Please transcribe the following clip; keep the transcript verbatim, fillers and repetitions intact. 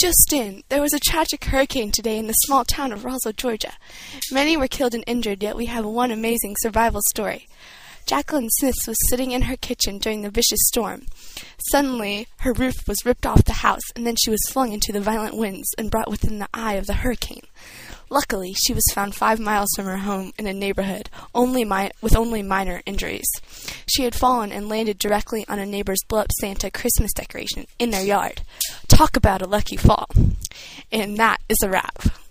Just in, there was a tragic hurricane today in the small town of Roswell, Georgia. Many were killed and injured, yet we have one amazing survival story. Jacqueline Smith was sitting in her kitchen during the vicious storm. Suddenly, her roof was ripped off the house, and then she was flung into the violent winds and brought within the eye of the hurricane. Luckily, she was found five miles from her home in a neighborhood, only mi- with only minor injuries. She had fallen and landed directly on a neighbor's blow-up Santa Christmas decoration in their yard. Talk about a lucky fall. And that is a wrap.